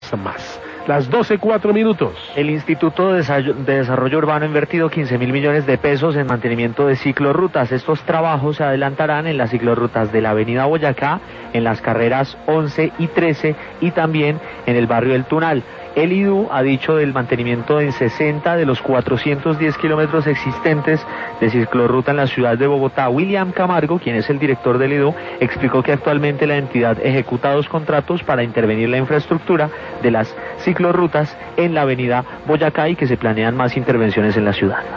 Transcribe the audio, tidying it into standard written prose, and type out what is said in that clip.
más. Las 12:04. El Instituto de Desarrollo Urbano ha invertido 15.000 millones de pesos en mantenimiento de ciclorrutas. Estos trabajos se adelantarán en las ciclorrutas de la Avenida Boyacá, en las carreras 11 y 13 y también en el barrio El Tunal. El IDU ha dicho del mantenimiento en 60 de los 410 kilómetros existentes de ciclorruta en la ciudad de Bogotá. William Camargo, quien es el director del IDU, explicó que actualmente la entidad ejecuta 2 contratos para intervenir la infraestructura de las ciclorrutas en la avenida Boyacá y que se planean más intervenciones en la ciudad.